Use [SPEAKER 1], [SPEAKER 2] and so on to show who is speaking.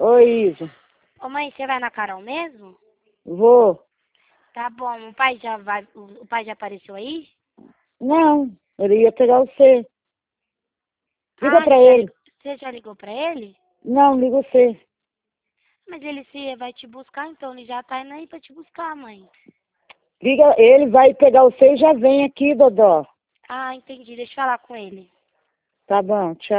[SPEAKER 1] Oi, Isa.
[SPEAKER 2] Ô mãe, você vai na Carol mesmo?
[SPEAKER 1] Vou.
[SPEAKER 2] Tá bom, o pai já apareceu aí?
[SPEAKER 1] Não, ele ia pegar você. Liga
[SPEAKER 2] Ah,
[SPEAKER 1] pra ele.
[SPEAKER 2] você já ligou pra ele?
[SPEAKER 1] Não, liga você.
[SPEAKER 2] Mas ele se vai te buscar, então ele já tá indo aí pra te buscar, mãe.
[SPEAKER 1] Liga, ele vai pegar você e já vem aqui, Dodó.
[SPEAKER 2] Ah, entendi, deixa eu falar com ele.
[SPEAKER 1] Tá bom, tchau.